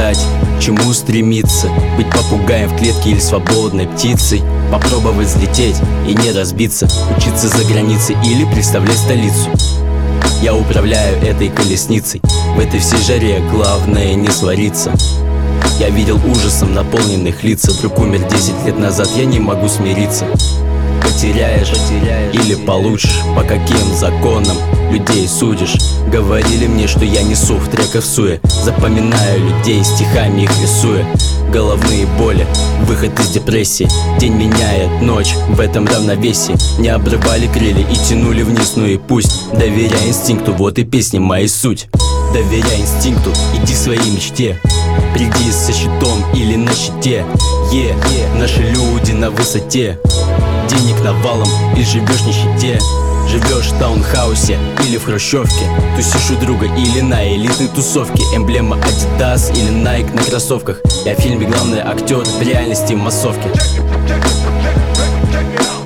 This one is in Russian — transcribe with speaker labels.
Speaker 1: мечтать, к чему стремиться? Быть попугаем в клетке или свободной птицей? Попробовать взлететь и не разбиться, учиться за границей или представлять столицу. Я управляю этой колесницей, в этой всей жаре главное не свариться. Я видел ужасом наполненных лица, друг умер 10 лет назад, я не могу смириться. Потеряешь или получишь, по каким законам людей судишь? Говорили мне, что я несу в треках суе, запоминаю людей стихами их рисуя. Головные боли, выход из депрессии, день меняет ночь, в этом равновесии. Не обрывали крылья и тянули вниз, ну и пусть. Доверяй инстинкту, вот и песни моя суть. Доверяй инстинкту, иди своей мечте, приди со щитом или на щите. Наши люди на высоте, денег навалом и живешь в нищете. Живешь в таунхаусе или в хрущевке, тусишь у друга или на элитной тусовке. Эмблема Adidas или Nike на кроссовках. Я в фильме главный актер, в реальности в массовке.